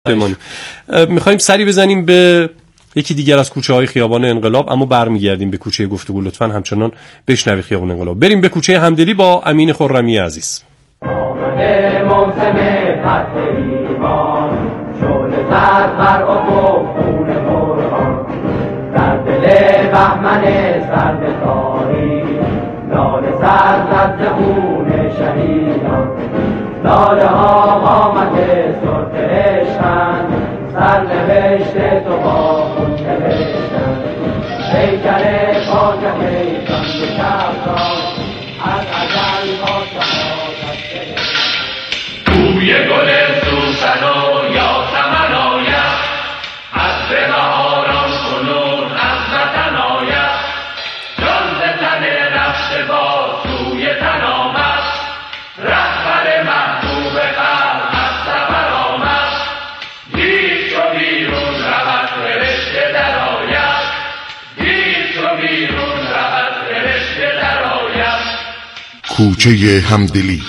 بمانیم. میخوایم سری بزنیم به یکی دیگر از کوچه های خیابان انقلاب، اما برمیگردیم به کوچه گفتگو. لطفاً همچنان بشنوید خیابان انقلاب. بریم به کوچه همدلی با امین خرمی عزیز. موسم فتح ایمان شعله زد بر افق خون قرآن، در دل بهمن سرد تاریک لاله سر زد ز خون شهیدان. لاله ها قامت سرخ عشقند، سرنوشت تو با خود نوشتند. پیکر پاکت ایشان به کف داد، از ازل با شهادت بوی گل سوسن و یاسمن آید، عطر بهاران کنون از وطن آید. جان ز تن رفته باز سوی تن آمد، رهبر محبوب قلب از سفر آمد. دید چو بیرون رود فرشته درآید، دید چو بیرون رود فرشته درآید. کوچه همدلی.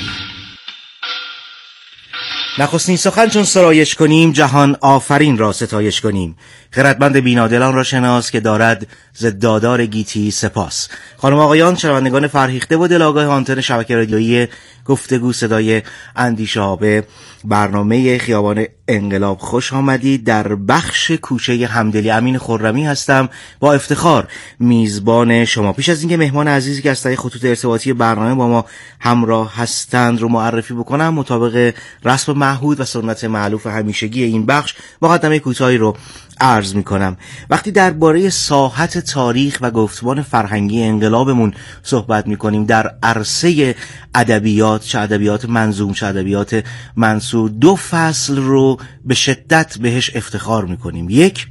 نخستین سخن چون سرایش کنیم، جهان آفرین را ستایش کنیم. خردمند بینادلان را شناس که دارد ز دادار گیتی سپاس. خانم آقایان، شنوندگان فرهیخته و دلآگاه آنتن شبکه رادیویی گفتگو صدای اندیشه ها، به برنامه خیابان انقلاب خوش آمدید. در بخش کوچه همدلی امین خرمی هستم، با افتخار میزبان شما. پیش از اینکه مهمان عزیزی که از طریق خطوط ارتباطی برنامه با ما همراه هستند رو معرفی بکنم، مطابق رسم معهود و سنت مألوف همیشگی این بخش مقدمه کوتاهی رو عرض میکنم. وقتی درباره ساحت تاریخ و گفتمان فرهنگی انقلابمون صحبت میکنیم، در عرصه ادبیات، چه ادبیات منظوم چه ادبیات منثور، دو فصل رو به شدت بهش افتخار میکنیم. یک،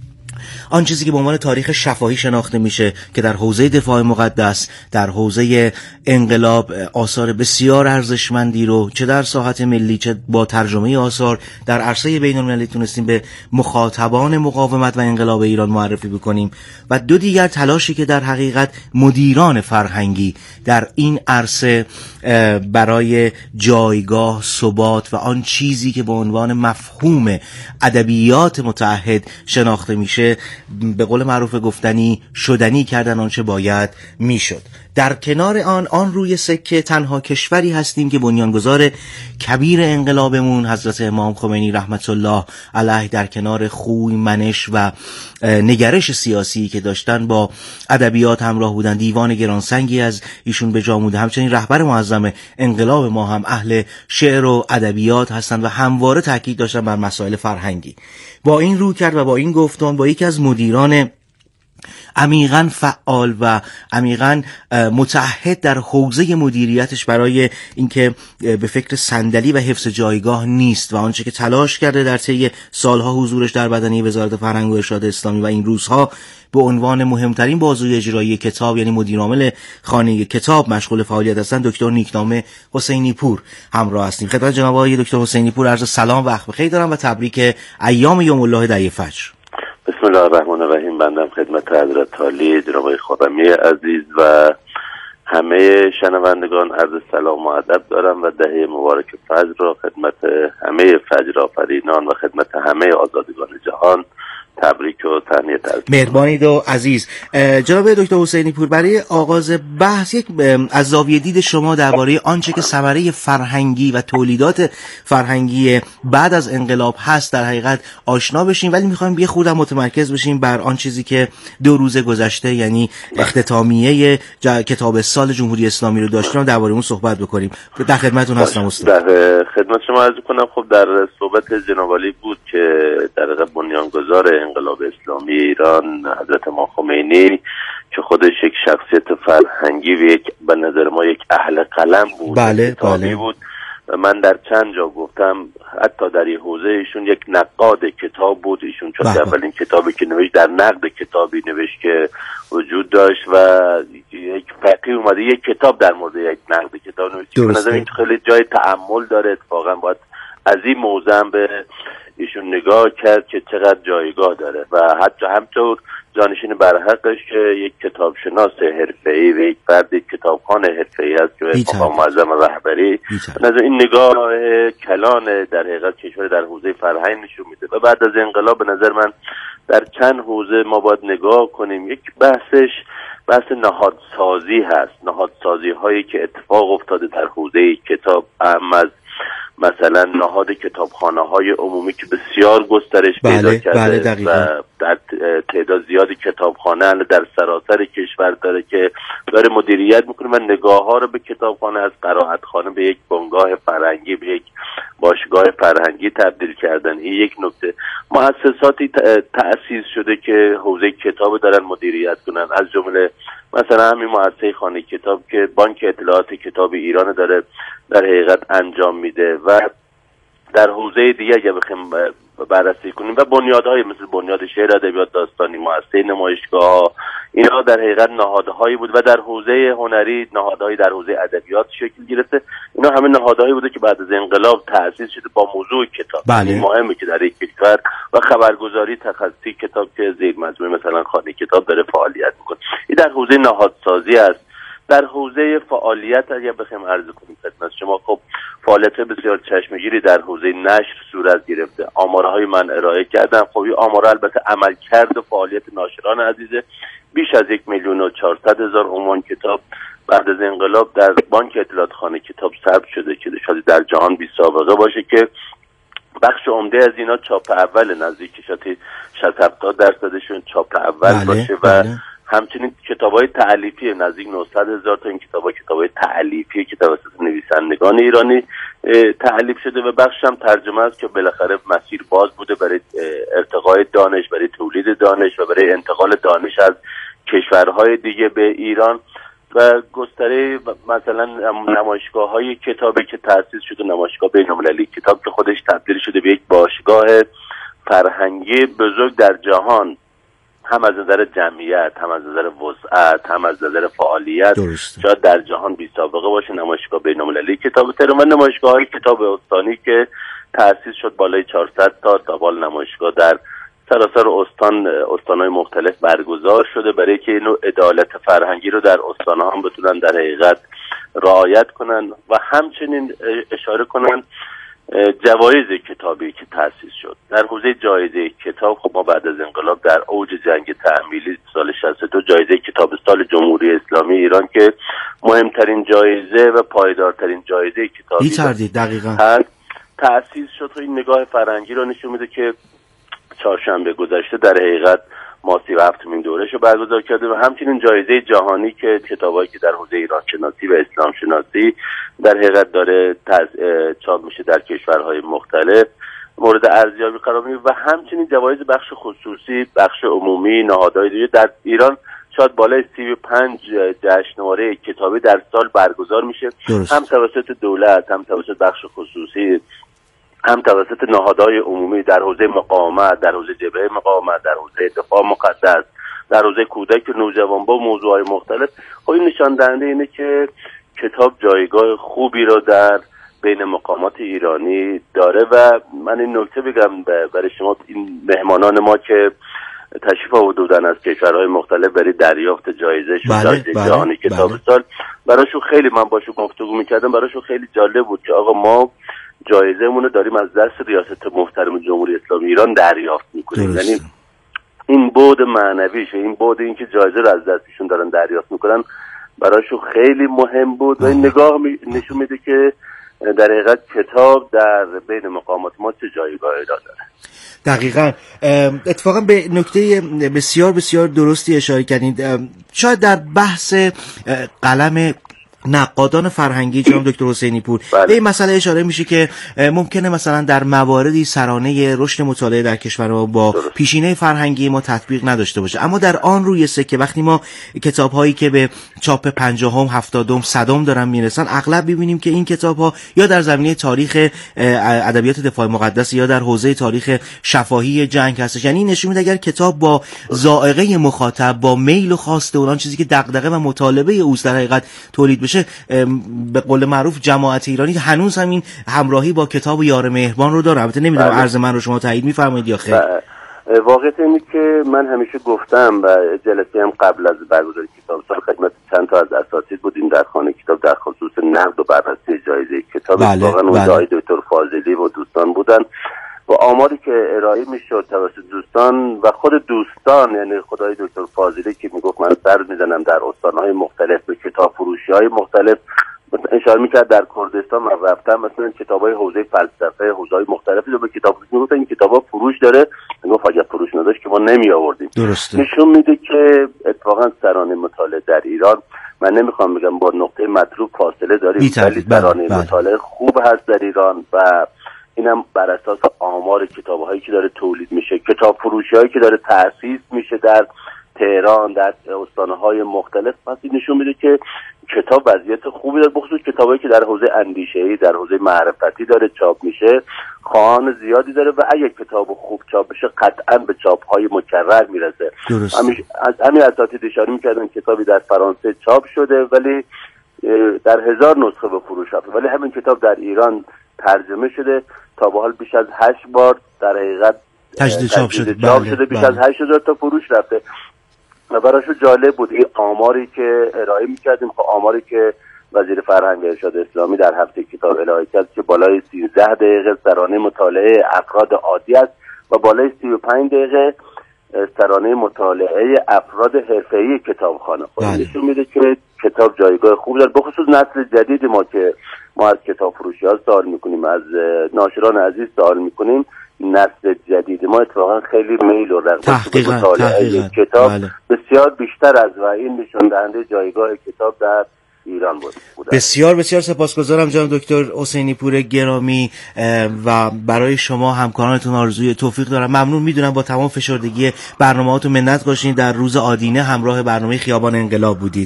آن چیزی که به عنوان تاریخ شفاهی شناخته میشه که در حوزه دفاع مقدس، در حوزه انقلاب آثار بسیار ارزشمندی رو چه در ساحت ملی چه با ترجمه آثار در عرصه بین‌المللی تونستیم به مخاطبان مقاومت و انقلاب ایران معرفی بکنیم. و دو دیگر، تلاشی که در حقیقت مدیران فرهنگی در این عرصه برای جایگاه، ثبات و آن چیزی که به عنوان مفهوم ادبیات متعهد شناخته میشه، به قول معروف گفتنی شدنی کردن آنچه باید میشد. در کنار آن روی سکه تنها کشوری هستیم که بنیانگذار کبیر انقلابمون حضرت امام خمینی رحمت الله علیه در کنار خوی، منش و نگرش سیاسی که داشتن با ادبیات همراه بودن. دیوان گرانسنگی از ایشون به جا مونده. همچنین رهبر معظم انقلاب ما هم اهل شعر و ادبیات هستند و همواره تاکید داشتن بر مسائل فرهنگی. با این رویکرد و با این گفتمان، با یکی از مدیران عمیقاً فعال و عمیقاً متعهد در حوزه مدیریتش برای اینکه به فکر صندلی و حفظ جایگاه نیست و آنچه که تلاش کرده در طی سالها حضورش در بدنه وزارت فرهنگ و ارشاد اسلامی و این روزها به عنوان مهمترین بازوی اجرایی کتاب، یعنی مدیر عامل خانه کتاب، مشغول فعالیت هستند، دکتر نیکنام حسینی پور همراه هستیم. خدمت جناب آقای دکتر حسینی پور عرض سلام و وقت بخیر دارم و تبریک ایام یوم الله دعی فجر. بسم الله الرحمن الرحیم. بندم خدمت حضرت عالی جناب خرمی عزیز و همه شنوندگان عرض سلام و ادب دارم و دهه مبارک فجر را خدمت همه فجر آفرینان و خدمت همه آزادگان جهان تبریک و تهنیت عرض. مهربانید و عزیز. جناب دکتر حسینی پور، برای آغاز بحث یک از زاویه دید شما درباره آنچه که ثمره فرهنگی و تولیدات فرهنگی بعد از انقلاب هست در حقیقت آشنا بشیم، ولی میخوایم یه خورده متمرکز بشیم بر آن چیزی که 2 روز گذشته، یعنی اختتامیه کتاب سال جمهوری اسلامی رو داشتیم، درباره اون صحبت بکنیم. در خدمتتون هستم استاد. در خدمت شما عرض کنم. خب در صحبت جناب عالی بود که در واقع بنیانگذار انقلاب اسلامی ایران حضرت امام خمینی که خودش یک شخصیت فرهنگی و به نظر ما یک اهل قلم بود، بله. بود. من در چند جا گفتم حتی در این حوزه ایشون یک نقاد کتاب بود. ایشون چون اولین کتابی که نوشت در نقد کتابی نوشت که وجود داشت و یک فقیه اومده یک کتاب در مورد یک نقد کتاب نوشت. به نظر این خیلی جای تأمل داره. اتفاقا باید از این موضوع به ایشون نگاه کرد که چقدر جایگاه داره و حتی همطور جانشین برحقش که یک کتابشناس حرفه‌ای و یک فرد کتابخوان حرفه‌ای است که مقام معظم رهبری نظر این نگاه کلان در حقیقت کشور در حوزه فرهنگ نشون میده و بعد از انقلاب به نظر من در چند حوزه ما باید نگاه کنیم. یک بحث نهادسازی هست، نهادسازی هایی که اتفاق افتاده در حوزه کتاب، از مثلا نهاد کتابخانه های عمومی که بسیار گسترش پیدا کرده و در تعداد زیادی کتابخانه در سراسر کشور داره که داره مدیریت میکنه و نگاه ها رو به کتابخانه از قرائتخانه به یک بنگاه فرهنگی، به یک باشگاه فرهنگی تبدیل کردن. این یک نکته. مؤسساتی تأسیس شده که حوزه کتاب دارن مدیریت کنن، از جمله مثلا همین مؤسسه خانه کتاب که بانک اطلاعات کتاب ایران داره در حقیقت انجام میده و در حوزه دیگه اگه بخوایم بررسی کنیم و بنیادهای مثل بنیاد شعر ادبیات داستانی، مؤسسه نمایشگاه، اینا در حقیقت نهادهایی بود و در حوزه هنری نهادهایی در حوزه ادبیات شکل گرفته. اینا همه نهادهایی بوده که بعد از انقلاب تأسیس شده با موضوع کتاب. این مهمه که در یک کشور و خبرگزاری تخصصی کتاب که زیر مجموعه مثلا خانه کتاب داره فعالیت میکنه. این در حوزه نهادسازی است. در حوزه فعالیت اگه بخوایم عرض کنیم خدمت شما، خب فعالیت بسیار چشمگیری در حوزه نشر صورت گرفته. آمارهای من ارائه کردم. خب این آمارها البته عملکرد فعالیت ناشران عزیزه. بیش از 1,400,000 عنوان کتاب بعد از انقلاب در بانک اطلاعات خانه کتاب ثبت شده که شاید در جهان بی سابقه باشه که بخش عمده از اینا چاپ اول، نزدیک 60-70% چاپ اول باشه و همچنین کتاب‌های تألیفی نزدیک 900,000 تا این کتاب‌های تألیفی که توسط نویسندگان ایرانی تألیف شده و بخش هم ترجمه است که بالاخره مسیر باز بوده برای ارتقای دانش، برای تولید دانش و برای انتقال دانش از کشورهای دیگه به ایران و گستره مثلا نمایشگاه‌های کتابی که تأسیس شده، نمایشگاه بین‌المللی کتاب که خودش تبدیل شده به یک باشگاه فرهنگی بزرگ در جهان، هم از نظر جمعیت، هم از نظر وسعت، هم از نظر فعالیت. شاید در جهان بی سابقه باشه نمایشگاه بین‌المللی کتاب تهران و نمایشگاه‌های کتاب استانی که تأسیس شد بالای 400 تا بال نمایشگاه در سراسر استان‌های مختلف برگزار شده برای که اینو عدالت فرهنگی رو در استان‌ها هم بتونن در حقیقت رعایت کنن و همچنین اشاره کنن جوایز کتابی که تأسیس شد. در حوزه جایزه کتاب خب ما بعد از انقلاب در اوج جنگ تحمیلی سال 62 جایزه کتاب سال جمهوری اسلامی ایران که مهمترین جایزه و پایدارترین جایزه کتابی تأسیس شد و این نگاه فرهنگی رو نشون میده که چهارشنبه گذشته در حقیقت ما 37مین دوره‌شو برگزار کرده و همچنین جایزه جهانی که کتابایی که در حوزه ایران شناسی و اسلام شناسی در حقیقت داره چاپ میشه در کشورهای مختلف مورد ارزیابی قرار میگیره و همچنین جوایز بخش خصوصی، بخش عمومی، نهادهای دیگه در ایران شاید بالای 35 جشنواره کتابی در سال برگزار میشه. هم توسط دولت، هم توسط بخش خصوصی، هم توسط نهادهای عمومی در حوزه مقاومت، در حوزه جبهه مقاومت، در حوزه دفاع مقدس، در حوزه کودک و نوجوان با موضوعهای مختلف. خب این نشان دهنده اینه که کتاب جایگاه خوبی رو در بین مقامات ایرانی داره و من این نکته بگم برای شما، این مهمانان ما که تشریف آورده بودن از کشورهای مختلف برای دریافت جایزه جهانی کتاب سال، براشون خیلی، من باشون گفتگو میکردم، براشون خیلی جالب بود که آقا ما جایزه‌مون رو داریم از دست ریاست محترم جمهوری اسلامی ایران دریافت میکنیم. یعنی این بعد معنویش، این بعد این که جایزه رو از دستشون دارن دریافت میکنن براشون خیلی مهم بود و این نگاه نشون میده که در حقیقت کتاب در بین مقامات ما چه جایگاهی داره. دقیقاً. اتفاقا به نکته بسیار بسیار درستی اشاره کردید. شاید در بحث قلم نقادان فرهنگی جناب دکتر حسینی پور به این مسئله اشاره میشه که ممکنه مثلا در مواردی سرانه رشد مطالعه در کشور ما با پیشینه فرهنگی ما تطبیق نداشته باشه، اما در آن روی سکه وقتی ما کتاب‌هایی که به چاپ 50م، 70م، 100م دارن میرسن، اغلب می‌بینیم که این کتاب‌ها یا در زمینه تاریخ ادبیات دفاع مقدس یا در حوزه تاریخ شفاهی جنگ هستش. یعنی نشون میده اگر کتاب با ذائقه مخاطب، با میل و خواست اون چیزی که دغدغه و مطالبه اوست در حقیقت تولید بشه، به قول معروف جماعت ایرانی هنوز همین همراهی با کتاب یار مهربان رو داره. البته نمیدونم عرض من رو شما تایید میفرمایید یا خیر. واقعیت اینه که من همیشه گفتم و جلسه هم قبل از برگزاری کتاب سال خدمت چند تا از اساتید بودیم در خانه کتاب در خصوص نقد و بررسی جایزه کتاب. واقعا اون آقای دکتر فاضلی و دوستان بودن و آماری که ارائه میشد توسط دوستان و خود دوستان، یعنی خدای دکتر فاضلی که میگفت من سر میزنم در استانهای مختلف به کتاب فروشی های مختلف، اشاره میکرد در کردستان من رفتم مثلا کتابای حوزه فلسفه، حوزه‌های مختلفی رو به کتاب فروش میگفتن این کتابا فروش داره، میگفت اگه فروش نداشت که ما نمی آوردیم. نشون میده که اتفاقا سرانه مطالعه در ایران، من نمیخوام بگم با نقطه مطلوب فاصله داریم، ولی سرانه مطالعه خوب هست در ایران و اینم بر اساس آمار کتاب‌هایی که داره تولید میشه، کتاب فروشی‌هایی که داره تأسیس میشه در تهران، در استان‌های مختلف. پس این نشون میده که کتاب وضعیت خوبی داره، بخصوص کتابایی که در حوزه اندیشه‌ای، در حوزه معرفتی داره چاپ میشه، خواهان زیادی داره و اگه کتاب خوب چاپ بشه قطعاً به چاپ‌های مکرر میرسه. از همین اساتید اشاره می‌کردن کتابی در فرانسه چاپ شده ولی در 1000 نسخه به فروش رفته، ولی همین کتاب در ایران ترجمه شده، تا به حال بیش از 8 بار در حقیقت تجدید چاپ شده، بیش از 8000 تا فروش رفته و براشو جالب بود این آماری که ارائه می‌کردیم. خب آماری که وزیر فرهنگ و ارشاد اسلامی در هفته کتاب ارائه کرد که بالای 13 دقیقه سرانه مطالعه افراد عادی است و بالای 35 دقیقه سرانه مطالعه افراد حرفه‌ای کتابخانه. خب نشون میده که کتاب جایگاه خوبی داره، بخصوص نسل جدید ما که ما از کتاب فروشی‌ها سوال می‌کنیم، از ناشران عزیز سوال می‌کنیم، نسل جدید ما اتفاقا خیلی میل و رغبت به مطالعه کتاب بسیار بیشتر از و این نشون دهنده جایگاه کتاب در ایران بود. بسیار بسیار سپاسگزارم جناب دکتر حسینی پور گرامی و برای شما همکارانتون آرزوی توفیق دارم. ممنون، میدونم با تمام فشردگی برنامه‌هاتون منت گذاشتین، در روز آدینه همراه برنامه خیابان انقلاب بودید.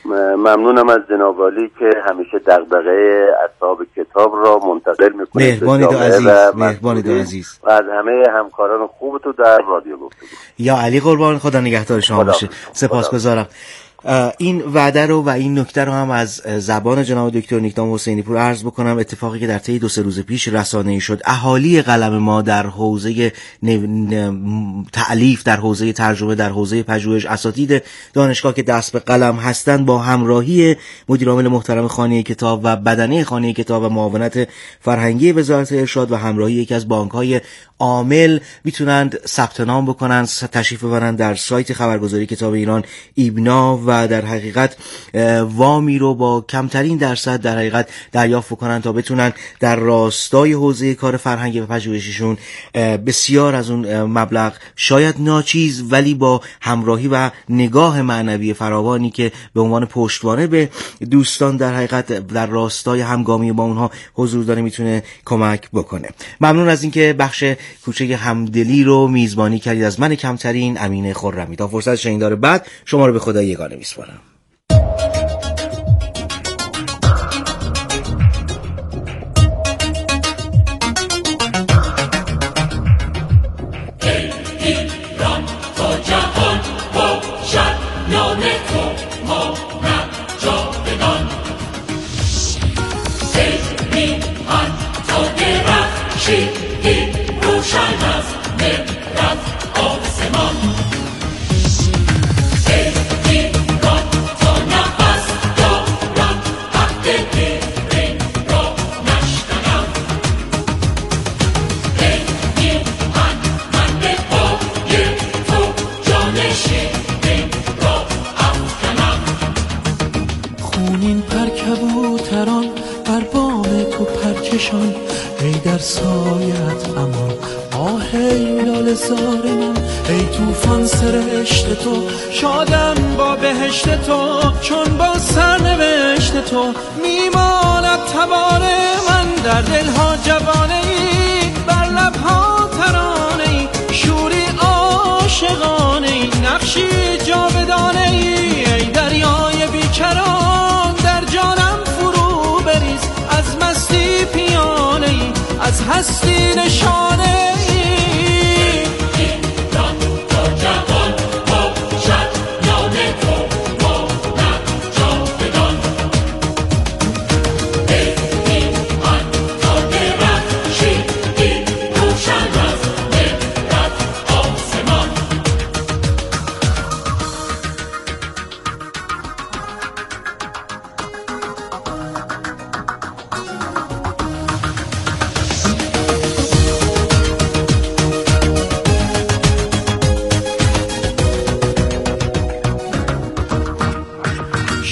ممنونم از جناب عالی که همیشه دغدغه اصحاب کتاب را منتقل میکنید. مهربانید عزیز و از همه همکاران خوبتون در رادیو گفتگو. یا علی قربان، خدا نگهدار شما باشه. سپاسگزارم. این وعده رو و این نکته رو هم از زبان جناب دکتر نیکنام حسینی پور عرض بکنم. اتفاقی که در طی 2-3 روز پیش رسانه‌ای شد، اهالی قلم ما در حوزه تألیف، در حوزه ترجمه، در حوزه پژوهش، اساتید دانشگاه که دست به قلم هستند، با همراهی مدیر عامل محترم خانه کتاب و بدنه خانه کتاب و معاونت فرهنگی وزارت ارشاد و همراهی یکی از بانک‌های عامل میتونند ثبت نام بکنن، تشریف ببرن در سایت خبرگزاری کتاب ایران ایبنا و در حقیقت وامی رو با کمترین درصد در حقیقت دریافت بکنن تا بتونن در راستای حوزه کار فرهنگی و پژوهشیشون بسیار از اون مبلغ شاید ناچیز ولی با همراهی و نگاه معنوی فراوانی که به عنوان پشتوانه به دوستان در حقیقت در راستای همگامی با اونها حضور داره میتونه کمک بکنه. ممنون از اینکه بخش کوچه همدلی رو میزبانی کردید. از من کمترین امین خرمی. تا فرصت شنیدار بعد شما رو به خدا یگانه میسپارم. ای در سایت امان، آه ای لاله زار من، ای توفان سرشت تو، شادم با بهشت تو، چون با سرنوشت تو میماند تبار من. در دلها جوانه ای، بر لبها ترانه ای، شوری عاشقانه ای، نقشی جاودانه ای. ای دریای بیکران در جانم فرو بریز، از مستی پیانه ای، از هستی نشانه ای. ایران تا جهان باشد نام تو، ماند جاودان. ای میهن تا درخشی روشن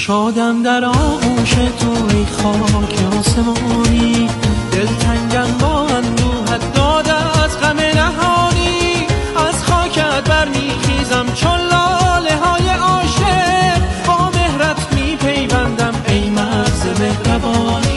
شادم در آغوش تو ای خاک آسمانی، دلتنگم با اندوهت داده از غم نهانی، از خاکت برمیخیزم چون لاله های عاشق، با مهرت میپیوندم ای مغز مهربانی.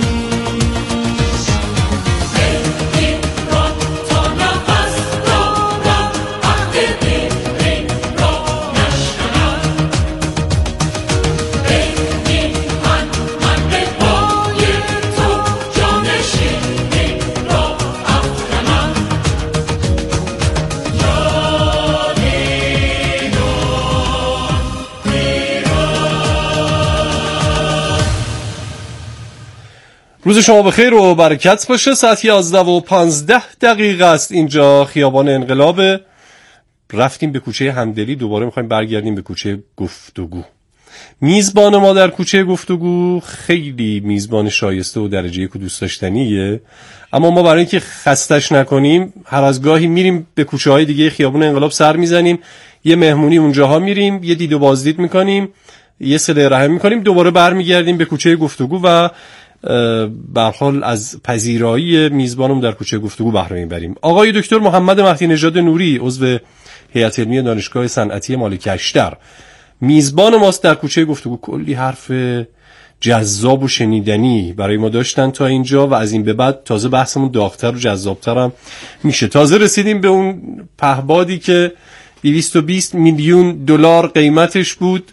روز شما بخیر و برکت باشه. ساعت 11:15 است. اینجا خیابان انقلاب. رفتیم به کوچه همدلی، دوباره میخوایم برگردیم به کوچه گفتگو. میزبان ما در کوچه گفتگو خیلی میزبان شایسته و درجه یک و دوست داشتنیه، اما ما برای اینکه خستش نکنیم هر از گاهی میریم به کوچه های دیگه خیابان انقلاب سر میزنیم، یه مهمونی اونجاها میریم، یه دید و بازدید میکنیم، یه صله رحم میکنیم، دوباره برمیگردیم به کوچه گفتگو و به هر حال از پذیرایی میزبانم در کوچه گفتگو بهره میبریم. آقای دکتر محمد مهدی نژاد نوری، عضو هیئت علمی دانشگاه صنعتی مالک اشتر، میزبان ماست در کوچه گفتگو. کلی حرف جذاب و شنیدنی برای ما داشتن تا اینجا و از این به بعد تازه بحثمون داغ‌تر و جذاب‌تر هم میشه. تازه رسیدیم به اون پهبادی که 220 میلیون دلار قیمتش بود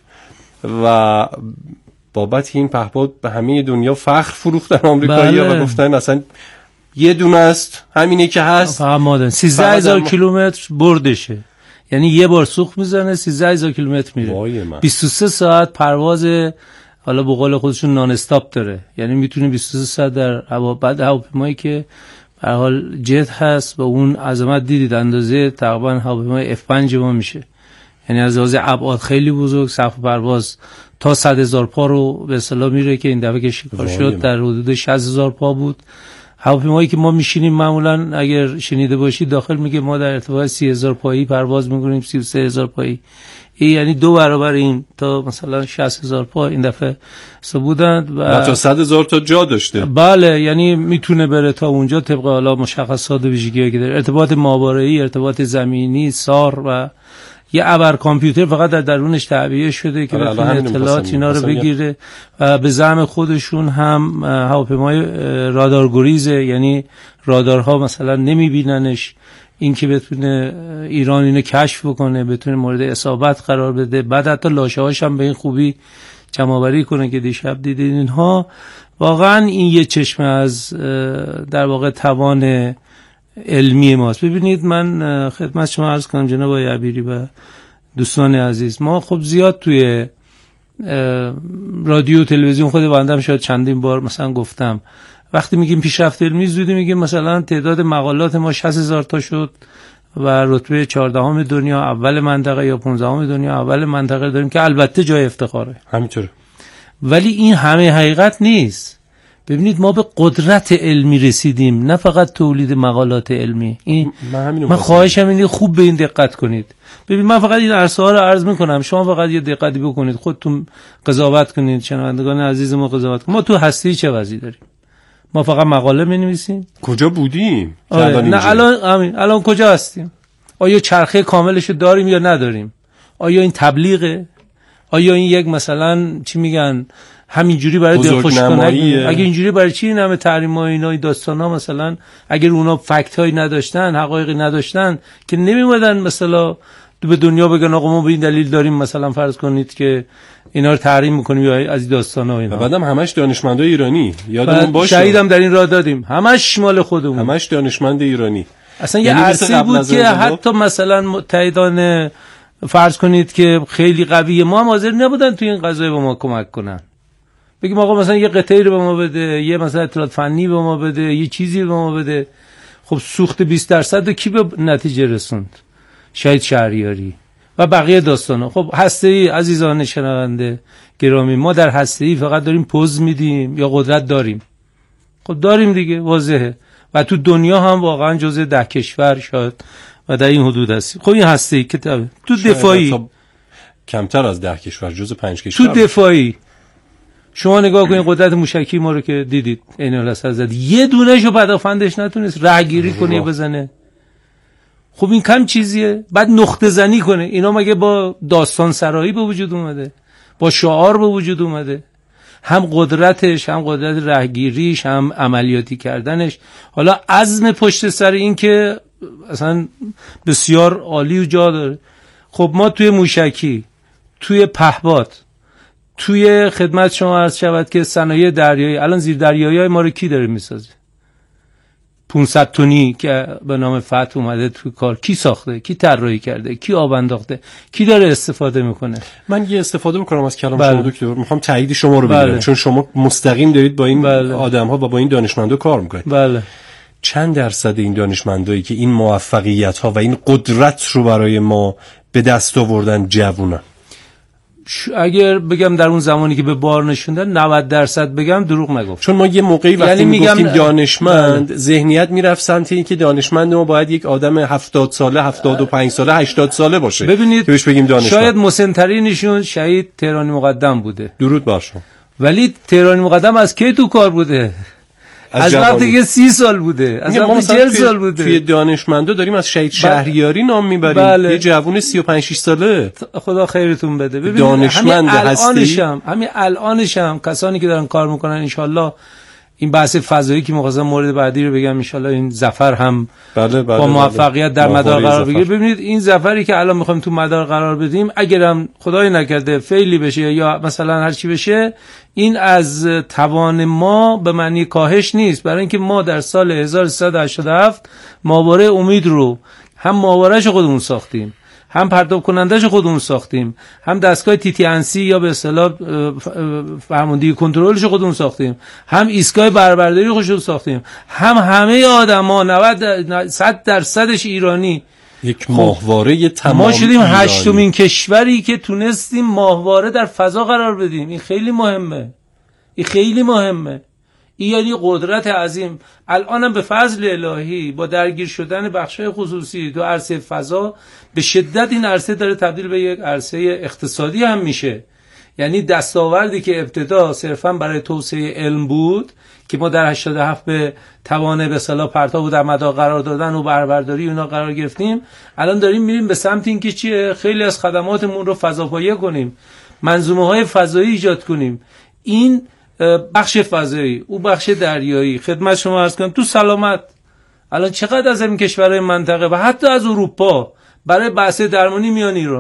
و بابت این پهپاد به همه دنیا فخر فروختن آمریکایی‌ها و گفتن اصلا یه دونه است، همینه که هست. فهمیدن 13000 کیلومتر بردشه، یعنی یه بار سوخت میزنه 13000 کیلومتر میره. 23 ساعت پرواز، حالا به قول خودشون نان استاپ داره، یعنی میتونی 23 ساعت در هوا. بعد هواپیمایی که به هر حال جت هست و اون عظمت دیدید، اندازه تقریبا هواپیمای F5 ما میشه، یعنی از لحاظ ابعاد خیلی بزرگ. سقف پرواز تا 100,000 پا رو به اصطلاح میره که این دفعه که شکار شد در حدود 60,000 پا بود. هواپیمایی که ما میشینیم معمولا اگر شنیده باشید داخل میگه ما در ارتفاع 30,000 پایی پرواز میکنیم، 33,000 پایی، این یعنی 2 برابر این تا مثلا 60,000 پا این دفعه بودند و تا 100,000 تا جا داشته. بله، یعنی میتونه بره تا اونجا طبق حالا مشخصات و ویژگی‌هایی که داره، ارتباط ماورایی، ارتباط زمینی، سار و یه ابر کامپیوتر فقط در درونش تعبیه شده که بتونه اطلاعات اینا رو بگیره و به زعم خودشون هم هواپیمای رادارگریزه، یعنی رادارها مثلا نمیبیننش، این که بتونه ایران اینو کشف بکنه، بتونه مورد اصابت قرار بده، بعد حتی لاشه‌هاش هم به این خوبی جمع‌آوری کنه که دیشب دیدین. اینها واقعا این یه چشمه از در واقع توان علمی ماست. ببینید من خدمت شما عرض کنم جناب آقای عبیری و دوستان عزیز، ما خب زیاد توی رادیو و تلویزیون خود بندم شاید چندین بار مثلا گفتم، وقتی میگیم پیشرفت علمی زودی میگیم مثلا تعداد مقالات ما 60,000 تا شد و رتبه 14 دنیا اول منطقه یا 15 دنیا اول منطقه داریم که البته جای افتخاره، همینطوره، ولی این همه حقیقت نیست. ببینید ما به قدرت علمی رسیدیم، نه فقط تولید مقالات علمی. این من خواهشم اینه خوب به این دقت کنید. ببین من فقط این عرصه ها رو عرض میکنم، شما فقط یه دقتی بکنید، خودتون قضاوت کنید، شنوندگان عزیز ما قضاوت کنید. ما تو هستی چه وضعی داریم؟ ما فقط مقاله می‌نویسیم. کجا بودیم؟ نه الان کجا هستیم؟ آیا چرخه کاملشو داریم یا نداریم؟ آیا این تبلیغه؟ آیا این یک مثلا چی میگن همینجوری برای دلخوش کنن؟ اگه اینجوری برای چی این همه تحریم ها اینا داستانا، مثلا اگر اونا فکت هایی نداشتن، حقایقی نداشتن که نمیومدن مثلا به دنیا بگن آقا ما به این دلیل داریم مثلا فرض کنید که اینا رو تحریم میکنیم یا از این داستانا اینا. بعدم همش دانشمندای ایرانی، یادمون باشه شهیدم در این راه دادیم، همش مال خودمون، همش دانشمند ایرانی. اصلا یه عرصه‌ای بود که حتی مثلا متحدان فرض کنید که خیلی قویه ما هم حاضر نبودن تو این قضیه به ما کمک کنن، بگیم آقا مثلا یه قطعه رو به ما بده، یه مثلا اطلاعات فنی به ما بده، یه چیزی به ما بده. خب سوخت 20% رو کی به نتیجه رسوند؟ شاید شهریاری و بقیه داستانا. خب هسته‌ای عزیزان شنونده گرامی، ما در هسته‌ای فقط داریم پوز میدیم یا قدرت داریم؟ خب داریم دیگه، واضحه. و تو دنیا هم واقعا جزء 10 کشور شاید و در این حدود هستیم. خب این هسته‌ای که تو دفاعی کمتر از 10 کشور، جزء 5 کشور. تو دفاعی شما نگاه کنید قدرت موشکی ما رو که دیدید عین الاسد زد، یه دونهشو پدافندش نتونست رهگیری کنه بزنه. خب این کم چیزیه؟ بعد نقطه زنی کنه. اینا مگه با داستان سرایی به وجود اومده؟ با شعار به وجود اومده؟ هم قدرتش، هم قدرت رهگیریش، هم عملیاتی کردنش. حالا عزم پشت سر این که اصلا بسیار عالی و جا داره. خب ما توی موشکی، توی پهپاد، توی خدمت شما عرض شود که صنایع دریایی، الان زیر دریایی ما رو کی داره میسازه؟ 500 تنی که به نام فتح اومده توی کار، کی ساخته؟ کی طراحی کرده؟ کی آب انداخته؟ کی داره استفاده میکنه؟ من یه استفاده میکنم از کلام شما دکتر، میخوام تایید شما رو بگیرم، چون شما مستقیم دارید با این آدم‌ها و با این دانشمندا کار میکنید. بله. چند درصد این دانشمندایی که این موفقیت‌ها و این قدرت رو برای ما به دست آوردن جوونن؟ اگر بگم در اون زمانی که به بار نشوندن 90% بگم دروغ نگفت. چون ما یه موقعی وقتی میگفتیم دانشمند ذهنیت میرفت سمت این که دانشمند ما باید یک آدم 70 ساله، 75 ساله، 80 ساله باشه. ببینید که بهش بگیم دانشمند. شاید مسن‌ترینشون شهید تهرانی مقدم بوده. درود بر شما. ولی تهرانی مقدم از کی تو کار بوده؟ از وقتی که 30 سال بوده، از وقتی 40 سال بوده. توی دانشمندا داریم از شهید شهریاری نام میبریم. یه جوون 35 6 ساله. خدا خیرتون بده. ببینید دانشمند هستی. همین الانشم کسانی که دارن کار میکنن ان این بحث فضایی که می‌خواستم مورد بعدی رو بگم، ان این ظفر هم با موفقیت در مدار قرار بگیره. ببینید این ظفری که الان می‌خوایم تو مدار قرار بدیم، اگرم خدای نکرده فیلی بشه یا مثلا هر چی بشه، این از توان ما به معنی کاهش نیست، برای اینکه ما در سال 1387 ماهواره امید رو هم ماهواره‌اش خودمون ساختیم، هم پرتاب کنندش خودمون ساختیم، هم دستگاه TTNC یا به اصطلاح فرماندهی کنترلش خودمون ساختیم، هم ایستگاه بربرداری خودمون ساختیم، هم همه آدما 90% ایرانی. یک ماهواره تمام. ما شدیم 8مین کشوری که تونستیم ماهواره در فضا قرار بدیم. این خیلی مهمه. این یعنی قدرت عظیم. الانم به فضل الهی با درگیر شدن بخشای خصوصی تو عرصه فضا به شدت این عرصه داره تبدیل به یک عرصه اقتصادی هم میشه. یعنی دستاوردی که ابتدا صرفا برای توسعه علم بود که ما در 87 به توان به اصطلاح پرتاب و در مدار قرار دادن و بربرداری اونا قرار گرفتیم، الان داریم میریم به سمت اینکه چیه؟ خیلی از خدماتمون رو فضاپایه کنیم، منظومه‌های فضایی ایجاد کنیم. این بخش فضایی، او بخش دریایی. خدمت شما عرض کنم تو سلامت الان چقدر از این کشورهای منطقه و حتی از اروپا برای بحث درمانی میان ایران.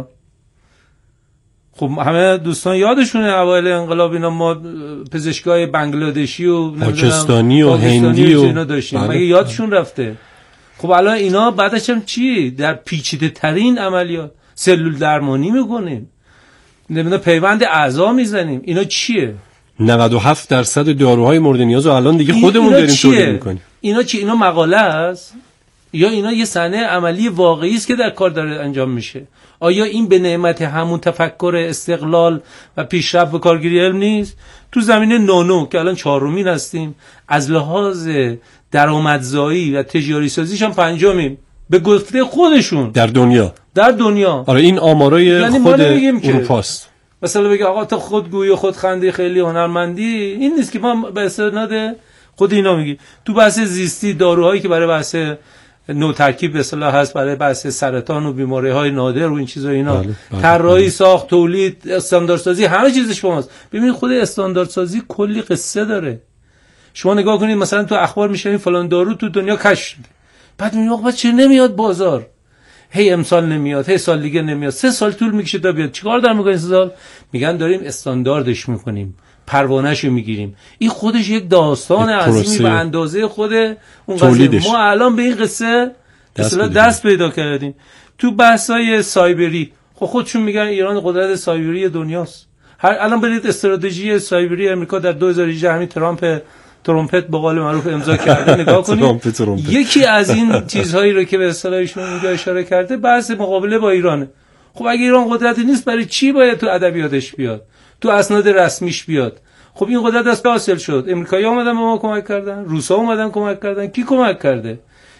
خب همه دوستان یادشونه اوایل انقلاب اینا ما پزشکای بنگلادشی و پاکستانی و هندی و اینا داشتیم. مگه یادشون رفته؟ خب الان اینا بعدش هم چی؟ در پیچیده ترین عملیات سلول درمانی میکنیم، نمیدونم پیوند اعضا میزنیم. اینا چیه؟ 97% داروهای مورد نیاز رو الان دیگه خودمون داریم تولید میکنیم. اینا چی؟ اینا مقاله است یا اینا یه صحنه عملی واقعی است که در کار داره انجام میشه؟ آیا این به نعمت همون تفکر استقلال و پیشرفت و کارگیری علم نیست؟ تو زمینه نانو که الان 4مین هستیم، از لحاظ درآمدزایی و تجاری سازیش هم 5میم به گفته خودشون در دنیا. آره این آمارای یعنی خود اروپاست. مثلا بگه آقا تو خودگویی و خودخندی خیلی هنرمندی، این نیست که ما به استناد خود اینا میگی. تو بحث زیستی داروهایی که برای بحث نو ترکیب به اصطلاح هست، برای بحث سرطان و بیماری‌های نادر و این چیزا اینا، طراحی، ساخت، تولید، استانداردسازی، همه چیزش شماست. ببینید خود استانداردسازی کلی قصه داره. شما نگاه کنید مثلا تو اخبار میشه فلان دارو تو دنیا کشف، بعد میگه آقا چرا نمیاد بازار؟ هی امسال نمیاد، هی سال دیگه نمیاد، 3 سال طول میکشه تا بیاد. چیکار دارن میکنین 3 سال؟ میگن داریم استانداردش میکنیم، پروانه‌شو میگیریم. این خودش یک داستان عظیمی به اندازه خود اون قضیه. ما الان به این قصه دست پیدا کردیم. تو بحث‌های سایبری خودشون میگن ایران قدرت سایبری دنیاست. الان برید استراتژی سایبری امریکا در 2018 همین ترومپت به قول معروف امضا کرده، نگاه کنید. یکی از این چیزهایی رو که به اصطلاحشون اینجا اشاره کرده بحث مقابله با ایرانه. خب اگه ایران قدرتی نیست برای چی باید تو ادبیاتش بیاد، تو اسناد رسمیش بیاد؟ خب این قدرت از حاصل شد. امریکایی‌ها اومدن به ما کمک کردن، روس‌ها اومدن کمک کردن. کی کمک کرده؟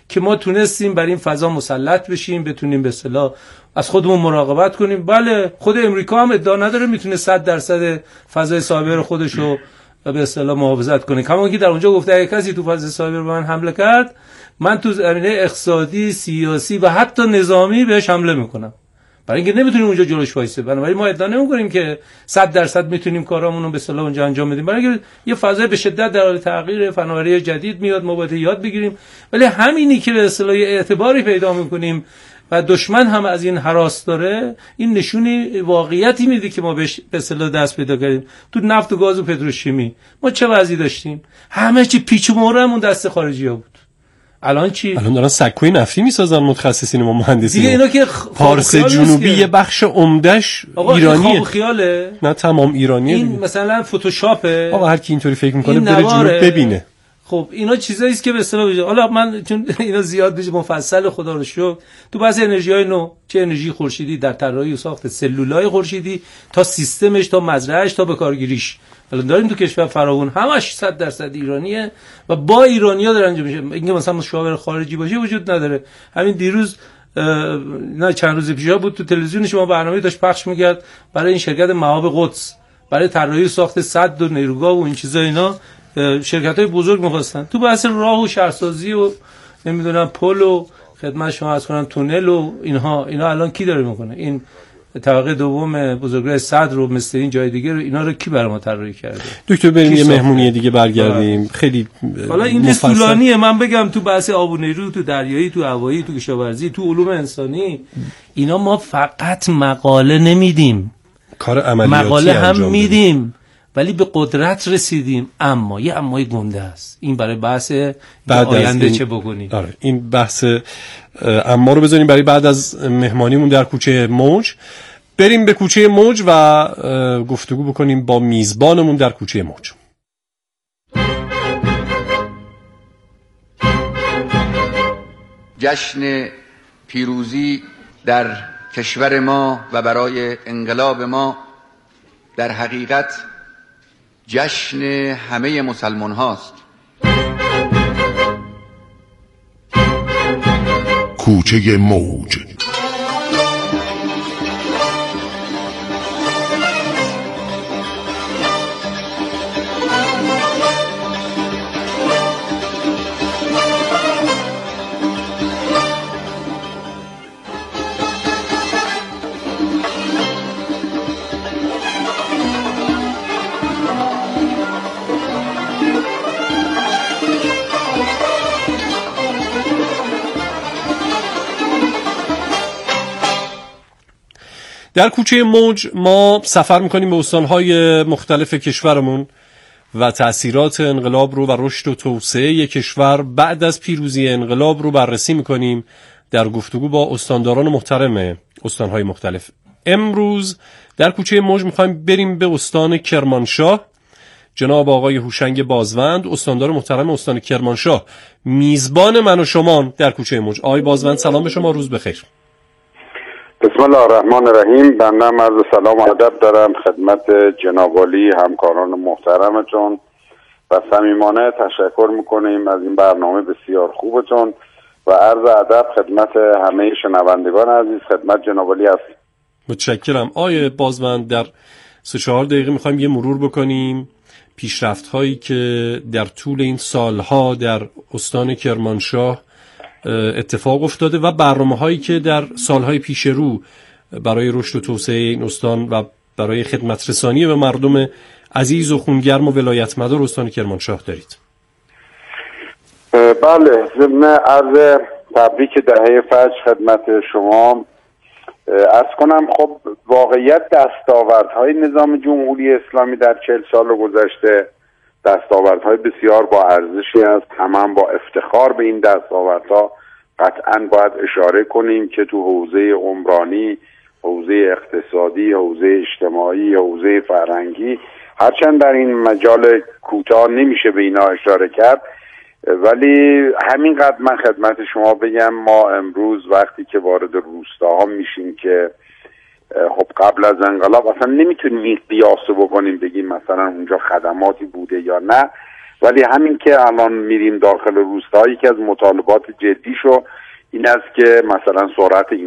که ما تونستیم بر این فضا مسلط بشیم، بتونیم به اصطلاح از خودمون مراقبت کنیم. بله خود امریکا هم ادعا نداره میتونه 100% فضای سایبر خودش رو به اصطلاح محافظت کنه. کما که در اونجا گفته اگه کسی تو فضای سایبر به من حمله کرد، من تو زمینه اقتصادی، سیاسی و حتی نظامی بهش حمله میکنم. برای اینکه نمیتونیم اونجا جلوش وایسه. بنابراین ما ادعا نمی‌کنیم که 100% میتونیم کارامون رو به اصطلاح اونجا انجام بدیم. برای اینکه یه فضای به شدت در حال تغییر، فناوری جدید میاد، ما باید یاد بگیریم. ولی همینی که به اصطلاح اعتباری پیدا میکنیم و دشمن هم از این هراس داره، این نشونی واقعیتی میده که ما بهش به اصطلاح دست پیدا کردیم. تو نفت و گاز و پتروشیمی ما چه وضعی داشتیم؟ همه چی پیچ و مهرمون دست خارجی‌ها بود. الان چی؟ الان دارن سکوی نفتی میسازن متخصصین و مهندسین دیگه. اینا که پارس جنوبی یه بخش عمدهش ایرانیه. خواب خیاله؟ نه تمام ایرانیه. این مثلا فتوشاپه. آقا هر کی اینطوری فکر میکنه بره جنوب ببینه. خب اینا چیزایی است که به اصطلاح بشه. حالا من چون اینا زیاد بشه مفصل، خدا رو شکر تو بحث انرژی‌های نو، چه انرژی خورشیدی در طراحی و ساخت سلولای خورشیدی تا سیستمش تا مزرعه‌اش تا به کارگیریش، الان داریم تو کشور فراوون همش 100% ایرانیه و با ایرانی‌ها داره انجام میشه. اینکه مثلا مشاور خارجی باشه وجود نداره. همین دیروز نه چند روز پیش بود تو تلویزیون شما برنامه‌ای داشت پخش می‌کرد برای این شرکت مهاب قدس، برای طراحی و ساخت سد و نیروگاه و این چیزا. اینا شرکت‌های بزرگ می‌خواستن تو بحث راه و شهرسازی و نمیدونم پل و خدمت شما عرض کنم تونل و اینا الان کی داره میکنه؟ این طبقه دوم بزرگراه صدر رو مثل این جای دیگه رو اینا رو کی برای ما طراحی کرده؟ دکتر بریم یه مهمونی دیگه برگردیم. خیلی حالا این طولانیه. من بگم تو بحث آب و نیرو، تو دریایی، تو هوایی، تو کشاورزی، تو علوم انسانی، اینا ما فقط مقاله نمیدیم، کار عملیاتی مقاله هم میدیم ولی به قدرت رسیدیم. اما یه امای گنده است. این برای بحث آینده چه بکنیم. آره این بحث اما رو بذاریم برای بعد از مهمانیمون در کوچه موج. بریم به کوچه موج و گفتگو بکنیم با میزبانمون در کوچه موج. جشن پیروزی در کشور ما و برای انقلاب ما در حقیقت جشن همه مسلمان هاست. کوچه موج. در کوچه موج ما سفر میکنیم به استانهای مختلف کشورمون و تأثیرات انقلاب رو و رشد و توسعه کشور بعد از پیروزی انقلاب رو بررسی میکنیم در گفتگو با استانداران محترم استانهای مختلف. امروز در کوچه موج میخوایم بریم به استان کرمانشاه. جناب آقای هوشنگ بازوند، استاندار محترم استان کرمانشاه، میزبان من و شما در کوچه موج. آقای بازوند سلام به شما، روز بخیر. بسم الله الرحمن الرحیم. بنده عرض سلام و ادب دارم خدمت جناب عالی همکاران محترمتون و صمیمانه تشکر میکنیم از این برنامه بسیار خوبتون و عرض ادب خدمت همه شنوندگان عزیز. خدمت جناب عالی هستیم. متشکرم. آقای بازوند در 3-4 دقیقه میخوایم یه مرور بکنیم پیشرفت هایی که در طول این سالها در استان کرمانشاه اتفاق افتاده و برنامه‌هایی که در سالهای پیش رو برای رشد و توسعه این استان و برای خدمت رسانی به مردم عزیز و خونگرم و ولایتمدار استان کرمانشاه دارید. بله، ضمن عرض تبریک دهه فجر خدمت شما عرض کنم. خب واقعیت دستاوردهای نظام جمهوری اسلامی در 40 سال گذشته دستاوردهای بسیار با ارزشی است. هم با افتخار به این دستاوردها قطعاً باید اشاره کنیم که تو حوزه عمرانی، حوزه اقتصادی، حوزه اجتماعی، حوزه فرهنگی، هرچند در این مجال کوتاه نمیشه به اینا اشاره کرد، ولی همینقدر من خدمت شما بگم ما امروز وقتی که وارد روستاها میشیم که خب قبل از انقلاب اصلا نمیتونیم این قیاسو بکنیم بگیم مثلا اونجا خدماتی بوده یا نه، ولی همین که الان میریم داخل روستاها، یکی از مطالبات جدیشو این است که مثلا سرعت